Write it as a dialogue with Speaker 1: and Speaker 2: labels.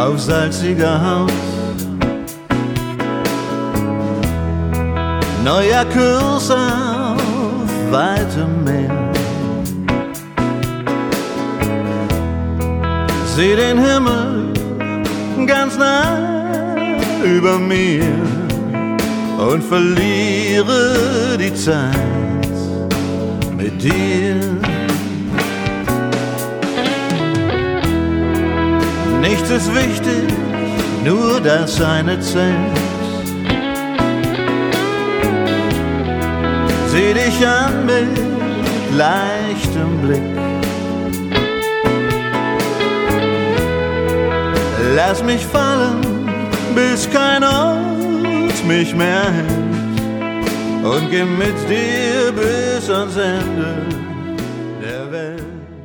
Speaker 1: auf salziger Haut. Neuer Kurs auf weitem Meer. Seh den Himmel ganz nah über mir und verliere die Zeit mit dir. Nichts ist wichtig, nur das eine zählt. Seh dich an mit leichtem Blick. Lass mich fallen, bis kein Ort mich mehr hält, und geh mit dir bis ans Ende der Welt.